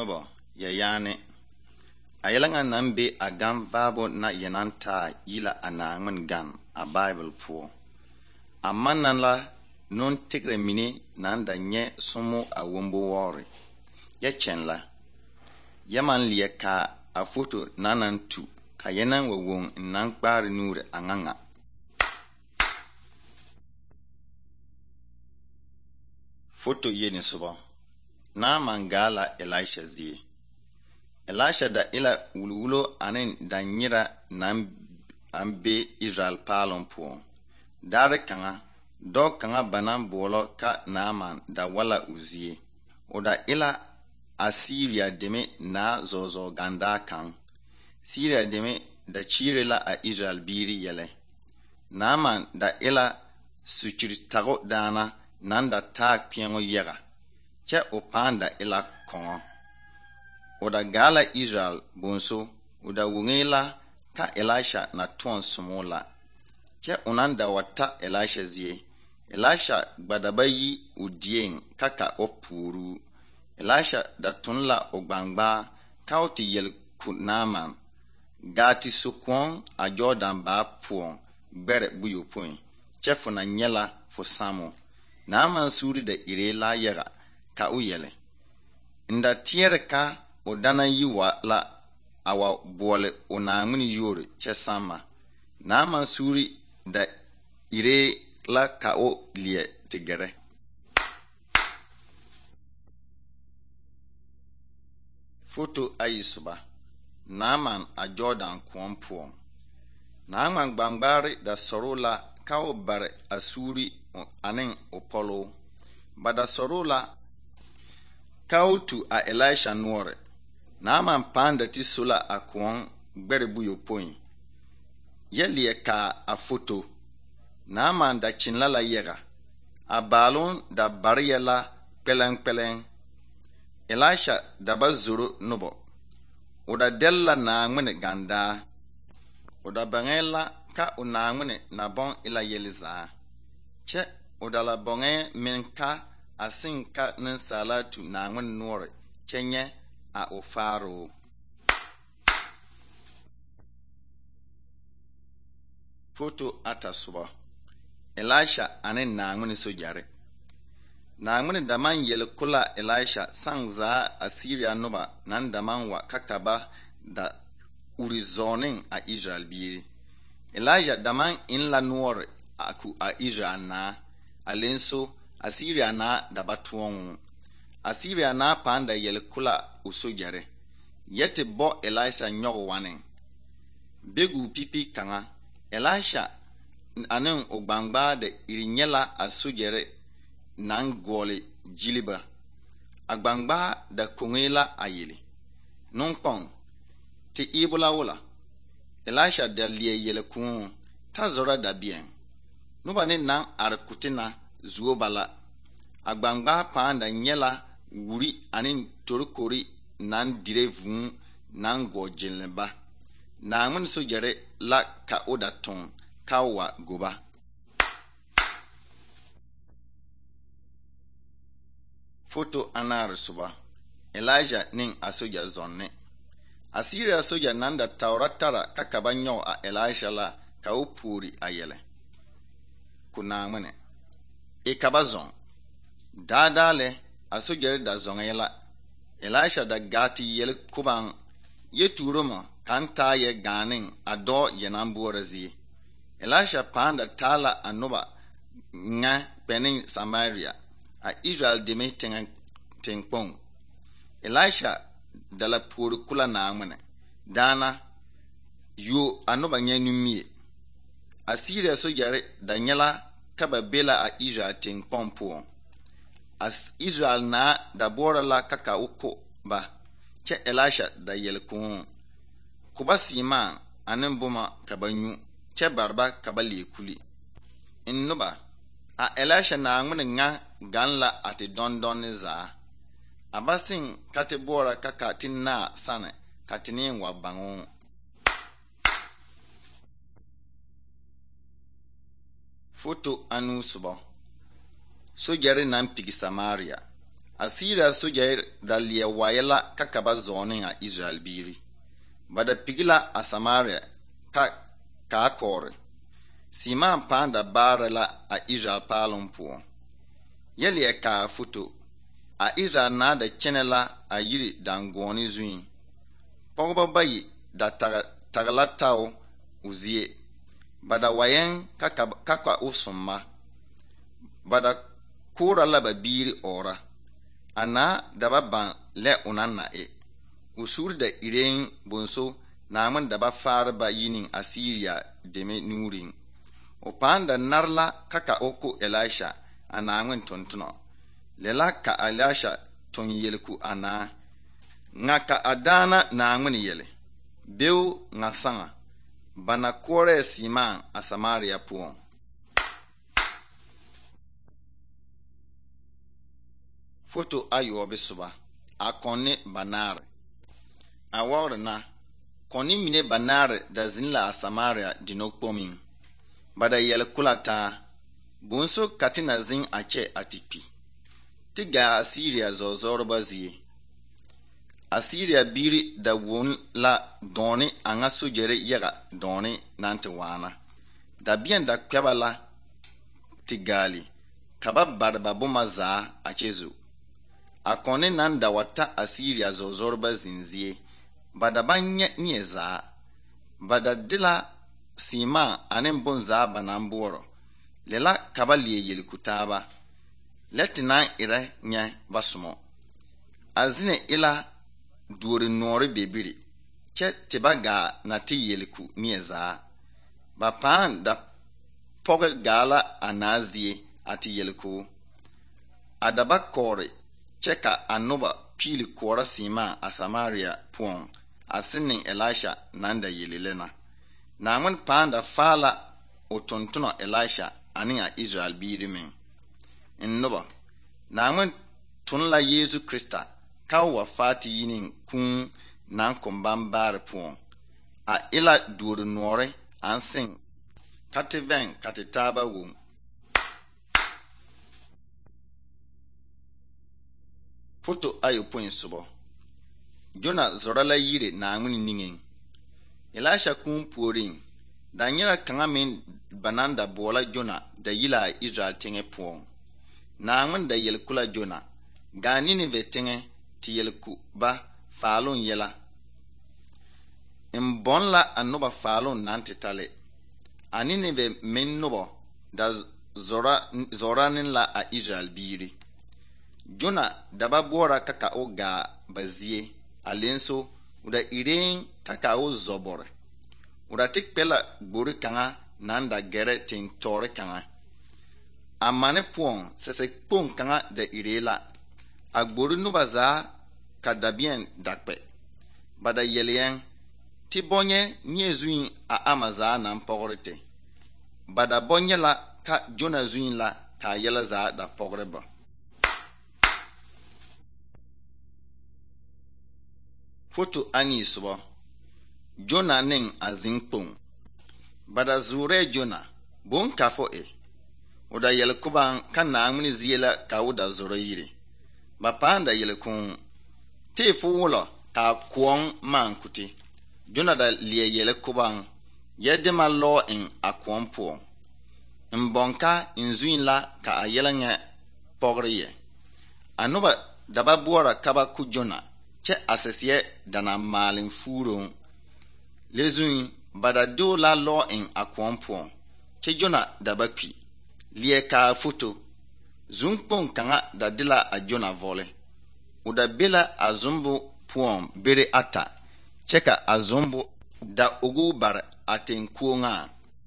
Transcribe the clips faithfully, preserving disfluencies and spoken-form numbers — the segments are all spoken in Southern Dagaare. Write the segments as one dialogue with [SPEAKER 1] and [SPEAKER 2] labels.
[SPEAKER 1] nobo ya yani ayelanga nan be a gan vaabo na yenan taa yila anaangmen gan a Bible puo amma nan la non tigre mini nan da nye sumu a wombo wori ya chen la yaman liya ka a foto nanan tu ka yenan wa won nan kpari nure anganga foto yeni suba na mangala Elisha zie Elisha da ila wulwulo anin da nyira nan ambe Israel palon po dare kanga do kanga banan bolo ka Naaman da wala uzie o da ila Assyria deme na zozo ganda kan Syria deme da chirela a Israel biri yele Naaman da ila suchiri tago dana nan da ta kpiengo yega che o panda ila kongo o da gala Israel bonso o da wungela ka Elisha na ton sumola che unan da wata Elisha zie Elisha gbadabayi udien kaka opuru Elisha da tunla ogbangba kauti yel ku Naaman gati sukon a Jordan ba puon bere buyo point chefu na nyela fo samo Naaman suri da irela yega ka uyele nda tiere ka odana yiwa la awa bole onanguni yore chesama Naaman suri da ire la ka o lie tigere foto ayisuba Naaman a Jordan kwampuo Naaman gbangbari da sorula ka o bare asuri anin opolo bada sorula kautu a Elisha nuore Naaman panda ti sula akwon gberebu yo point yelie ka a foto Naaman da chinlala yega a balon da bariyela pelen pelen Elisha da bazuru nubo oda della na ngene ganda oda bangela ka una ngene na bon ila yeliza che oda la bonge minka asin ka nin salatu na ngene nuore chenye a ofaro foto atasuba Elisha ane na ngene sojare na ngene daman yel kula Elisha sangza Assyria nuba nan daman wa kakaba da urizonin a Israel biri Elijah daman in la nuore aku a Israel na alenso Assyria na da batuon Assyria na panda yel kula usojare yete bo Elisha nyogo wanen begu pipi kanga Elisha anen ogbangba de irinyela asojare nan gole jiliba agbangba da kongela ayele non pon ti ibula wula Elisha da liye yele kun ta zora da bien nuba ne nan arkutina zuobala agbangba panda nyela wuri anin torukori nan direvun nan gojilneba na ngun so jere la ka odaton kawa goba foto anar suba Elijah nin asoja zonne Assyria soja nanda tauratara kakabanyo a Elisha la ka upuri ayele kuna ngene e kabazon dadale asojere da zongela Elisha da gati yel kuban yeturuma kanta ye ganin ado yenamborazi Elisha panda tala anuba nga benin Samaria a Israel demeting tengpon Elisha dala pur kula na amene dana yo anuba nyanumie Assyria so yare danyela kaba bela a Israel tengpon po as Israel na da bora la kaka uko ba che Elisha da yelkun kuba sima anen buma kabanyu che barba kabali kuli innuba a Elisha na amene nga ganla ati dondon za abasin katibora kaka tinna sane katinin wa bangun foto anu subo sojare nan pigi Samaria Assyria sojair da lia wayela ka kaba zonin a Israel biri. Bada pigila a Samaria ka ka kore. Siman panda bara la a Israel palon puo. Yeli e ka futo. A Israel na da chenela a yiri dangoni zuin. Pogba bayi da tagalatao uzie. Bada wayen kaka usumma. Bada kura laba biri ora. Ana daba ban le unanna e. Usur da irein bonso namun daba farba yinin Assyria deme nurin. Opanda narla kaka oko Elisha anamun tontuno. Lela ka Elisha ton yelku ana. Nga ka adana namun yele. Beu nga sanga. Bana kore siman a Samaria puon. Foto ayo besuba. A kone banare. A wawre na. Kone mine banare da zinla a Samaria dinokpomin. Bada yele kulata. Bonso katina zin ache atipi. Tiga Assyria zozoro bazie. Assyria biri da won la doni anga sujere yaga doni nante wana. Da bien da kwebala tigali. Kaba barba buma za achezu. Akone nanda wata Assyria zozorba zinzie. Bada banye nye za. Bada dila sima anen bon za banamboro. Lela kaba liye yelikutaba. Letinan ire nye basumo. Azine ila duori nori bebiri. Che tiba ga na ti yeliku nieza. Ba paan da poge gala anazie ati yeliku. Adaba kore cheka anuba pili kora sima a Samaria puon. Asinin Elisha nanda yelilena. Namun paan da fala otontuno Elisha aninga Israel birimin. Innuba. Namun tunla Yesu Krista. Kawa fati yinin kun nan kumban bari puon. A ila duori nore ansin. Kati ven kati taba wum. Foto ayo point subo. Jona zorala yire na anguni ningen. Elisha kun puorin. Danyera kanga min bananda bola Jona da yila Israel tenge puon. Na angun da yel kula Jona. Ganini ve tenge ti yelku ba falun yela. Mbon la anuba falun nanti tale. Anini ve men nubo da zora, zoranin la a Israel biri. Jona daba bora kaka o ga bazie alenso uda iren kaka o zobore. Uda tik pela gbori kanga nanda gere tin tore kanga. Amane puon sese pon kanga de irela. Agbori nuba za kadabien dakpe. Bada yelien ti bonye nye zuin a amaza na mpogorite. Bada bonye la ka Jona zuin la ka yela za da pogoreba. Foto ani subo. Jona ning azinkpong. Bada zure Jona bon kafo e. Uda yele kuban kan na amini ziyela ka uda zoro yiri. Bapanda yele kun te fuwulo ka kuong man kuti. Jona da liye yele kuban yedema lo in a kuong po. Mbonka inzuin la ka a yele nge pogriye. Anuba daba buwara kaba ku Jona. Che asesiye dana malin furon. Lezuin bada do la lo in a kuong po. Che Jona daba pi. Liye ka foto. Zunkpong kanga da dila a Jona vole. Uda bela a zumbu puon bere ata. Cheka a zumbu da ugu bar aten kuonga.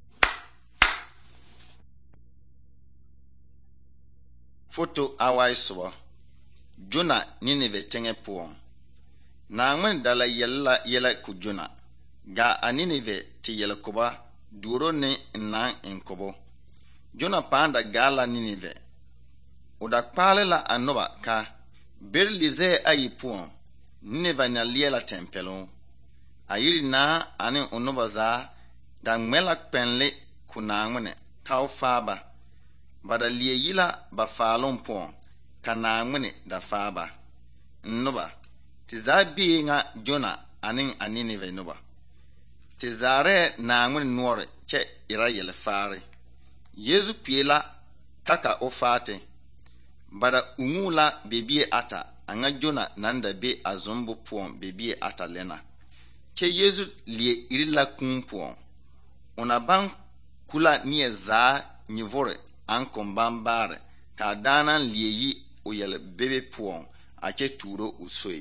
[SPEAKER 1] Foto awai suwa. Jona Ninive tenge puon. Na angmen dala yela yela ku Jona. Ga a Ninive ti yela kuba duro ne nan inkobo. Jona panda gala Ninive. Uda kpale la anoba ka berlize ayi puon Ninive na liela tempelon. Ayiri na ani onoba za da ngmela kpenle kuna ngone kau faba. Bada liye yila ba falon puon ka naamini da faaba noba ti zaa bee nga Jona anin a Ninive noba ti zaare naamini noore kyɛ ira yɛlfaare Yesu kpee la kaka o faate bara uŋuu la bebie ata a ŋa Jona naŋ da be a zombo poɔŋ bebie ata lena kyɛ Yesu lie iri la kũũ poɔŋ ona baŋ kula neɛ zaa nyivore aŋ kõn baŋ baare ka a daanaŋ lie yi o yɛl bebe poɔŋ a kyɛ tuuro o soe.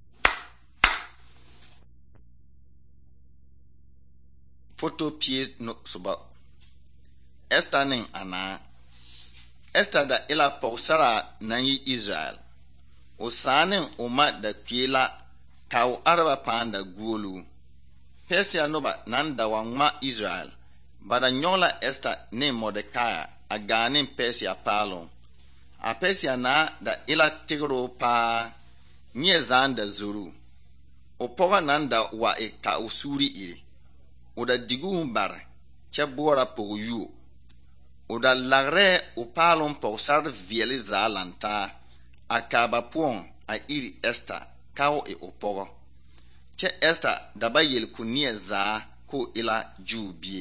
[SPEAKER 1] Foto pie no soba Esta ne Anaa. Esta da ila pɔgesaraa naŋ yi Israel. O sãã ne o ma da kue la ka o araba pãã da guoluu. Persia noba naŋ da wa ŋma Israel ba da nyɔge la Esta ne Mordecai a gaa ne Persia paaloŋ. A Persia naa da ila tigroo paa nyɛ zaaŋ da zoru. O pɔgɔ naŋ da wa e ka o suuri iri. O da diguu bare kyɛ boɔra pɔgeyuo. O da lagrɛɛ o paaloŋ pɔgesarre veɛle zaa lantaa a kaaba poɔŋ a iri Esta ka o e o pɔgɔ. Kyɛ Esta da ba yel ko neɛ zaa ko o e la Juu bie.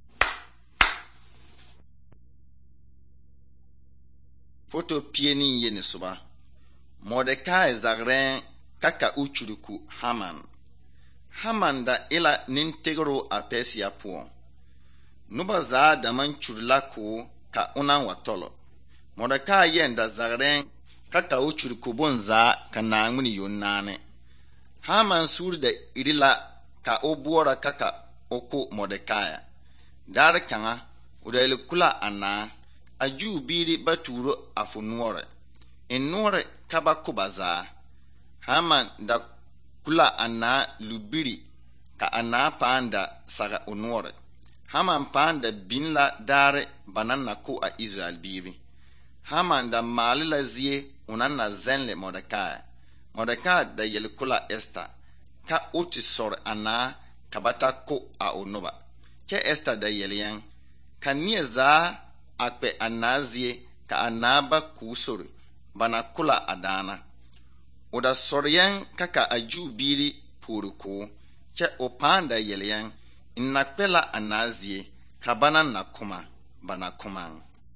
[SPEAKER 1] Foto pie ne yeni soba Mordecai zagrɛɛŋ ka ka o kyuruku Haman. Haman da ila nintegroo a Persia poɔŋ. Noba zaa da maŋ kyuri la koo ka o naŋ wa tɔlɔ. Mordecai yɛn da zagrɛɛŋ ka ka o kyuruku bonzaa ka Naŋmene yoŋ naane. Haman suuri da iri la ka o boɔra ka ka o ko Mordecai. Daare kaŋa o da yele kula a naa a Juu biiri ba tuuro a fo noɔre. En noɔre ka ba ko ba zaa. Haman da kula a naa lubiri ka a naa pãã da saga o noɔre. Haman pãã da biŋ la daare ba naŋ na ko a Israel biiri. Haman da maale la zie o naŋ na zɛnle Mordecai. Mordecai da yele kula Esta ka o te sɔre a naa ka ba ta ko a o noba. Kyɛ Esta da yele yɛŋ ka neɛ zaa a kpɛ a naa zie ka a naa ba kuu sore ba na kula a daana. O da sɔre yɛŋ ka ka a Juu biiri puori koo kyɛ o pãã da yele yɛŋ n na kpɛ la a naa zie ka ba naŋ na koma ba na komaŋ.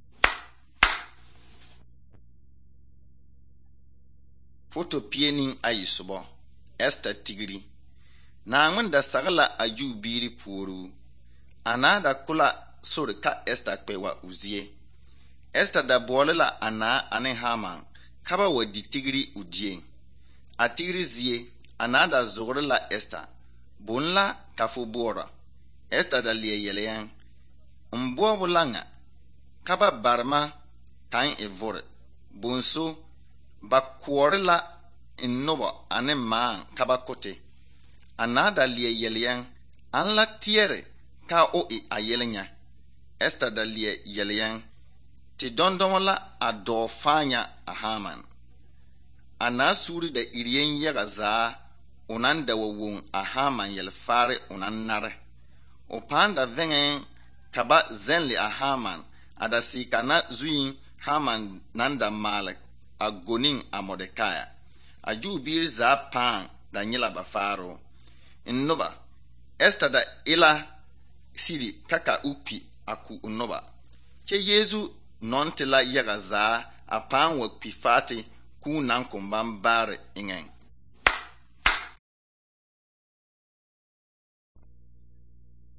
[SPEAKER 1] Foto pie ne ayi sobɔ Esta tigiri. Naŋmen da sage la a Juu biiri puoruu. A naa da kula sore ka Esta kpɛ wa o zie. Esta da boɔle la a naa ane Haman ka ba wa di tigiri o dieŋ. A tigiri zie a naa da zogre la Esta. Bon la ka fo boɔra. Esta da leɛ yele yɛŋ n boɔbo la ŋa ka ba barema kaŋ e vore. Bonso ba koɔre la n noba ane maaŋ ka ba kote. A naa da leɛ yele yɛŋ an la teɛre ka o e a yele nya. Esta da leɛ yele yɛŋ te dɔndɔmɔ la a dɔɔ faanya a Haman. A naa suuri da iriyeŋ yaga zaa o naŋ da wa woŋ a Haman yelfaare o naŋ nare. O pãã da vɛŋɛɛŋ ka ba zɛnle a Haman a da sii ka na zuyiŋ Haman naŋ da maale a goniŋ a Mordecai. A Juu biiri zaa pãã da nyela ba faaroo. N noba Esta da ila siri ka ka o kpi a ku o noba. Kyɛ Yesu nɔnte la yaga zaa a pãã wa kpi faate kuu naŋ kõn baŋ baare eŋɛŋ.